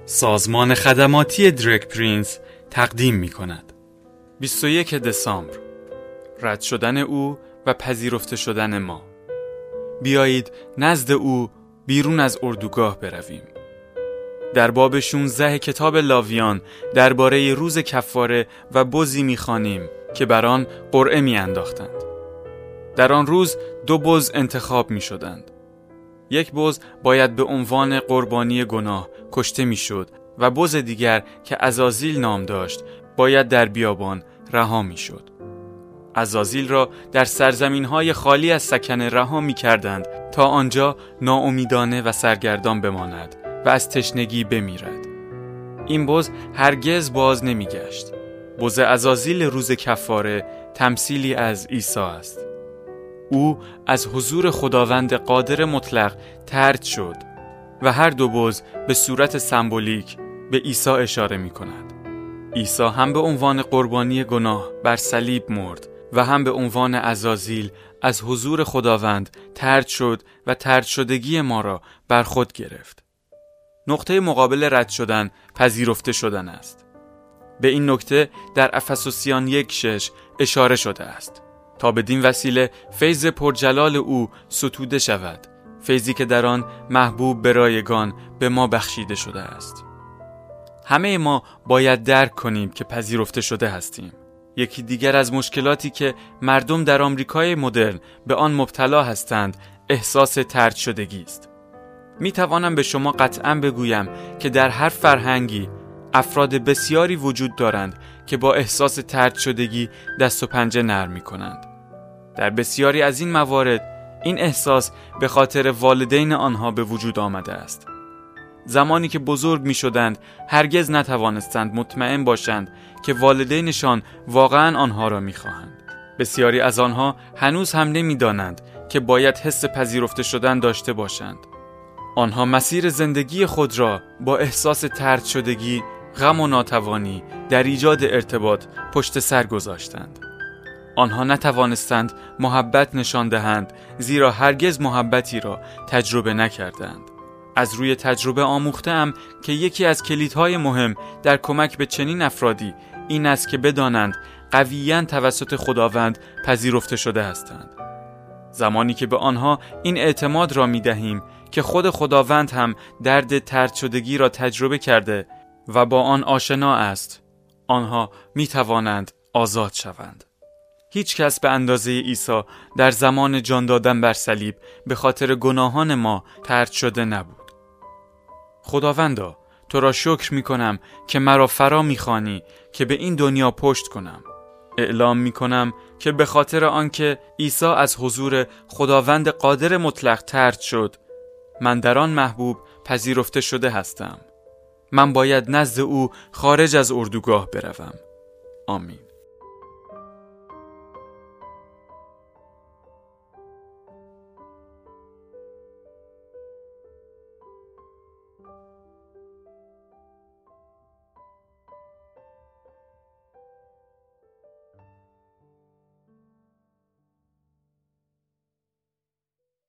سازمان خدماتی درگ پرینس تقدیم می کند. 21 دسامبر، رد شدن او و پذیرفته شدن ما. بیایید نزد او بیرون از اردوگاه برویم. در باب 16 کتاب لاویان درباره روز کفاره و بزی می‌خوانیم که بر آن قرعه می‌انداختند. در آن روز 2 بز انتخاب می‌شدند. یک بز باید به عنوان قربانی گناه کشته می‌شد و بز دیگر که عزازیل نام داشت باید در بیابان رها می‌شد. عزازیل را در سرزمین‌های خالی از سکنه رها می‌کردند تا آنجا ناامیدانه و سرگردان بماند و از تشنگی بمیرد. این بز هرگز باز نمی‌گشت. بز عزازیل روز کفاره تمثیلی از عیسی است. او از حضور خداوند قادر مطلق طرد شد و هر 2 بز به صورت سمبولیک به عیسی اشاره می‌کند. عیسی هم به عنوان قربانی گناه بر صلیب مرد و هم به عنوان عزازیل از حضور خداوند طرد شد و طرد شدگی ما را بر خود گرفت. نقطه مقابل رد شدن پذیرفته شدن است. به این نکته در افسوسیان 1:6 اشاره شده است تا بدین وسیله فیض پرجلال او ستوده شود، فیضی که در آن محبوب به رایگان به ما بخشیده شده است. همه ما باید درک کنیم که پذیرفته شده هستیم. یکی دیگر از مشکلاتی که مردم در آمریکای مدرن به آن مبتلا هستند احساس طرد شدگی است. می توانم به شما قطعاً بگویم که در هر فرهنگی افراد بسیاری وجود دارند که با احساس طرد شدگی دست و پنجه نرم می کنند. در بسیاری از این موارد این احساس به خاطر والدین آنها به وجود آمده است. زمانی که بزرگ می شدند هرگز نتوانستند مطمئن باشند که والدینشان واقعاً آنها را می خواهند. بسیاری از آنها هنوز هم نمی دانند که باید حس پذیرفته شدن داشته باشند. آنها مسیر زندگی خود را با احساس طرد شدگی، غم و ناتوانی در ایجاد ارتباط پشت سر گذاشتند. آنها نتوانستند محبت نشان دهند زیرا هرگز محبتی را تجربه نکردند. از روی تجربه آموخته‌ام که یکی از کلیدهای مهم در کمک به چنین افرادی این است که بدانند قویاً توسط خداوند پذیرفته شده هستند. زمانی که به آنها این اعتماد را می دهیم که خود خداوند هم درد طرد شدگی را تجربه کرده و با آن آشنا است، آنها می توانند آزاد شوند. هیچ کس به اندازه عیسی در زمان جان دادن بر صلیب به خاطر گناهان ما طرد شده نبود. خداوندا، تو را شکر می کنم که مرا فرا می خوانی که به این دنیا پشت کنم. اعلام می کنم که به خاطر آنکه عیسی از حضور خداوند قادر مطلق طرد شد، من در آن محبوب پذیرفته شده هستم. من باید نزد او خارج از اردوگاه بروم. آمین.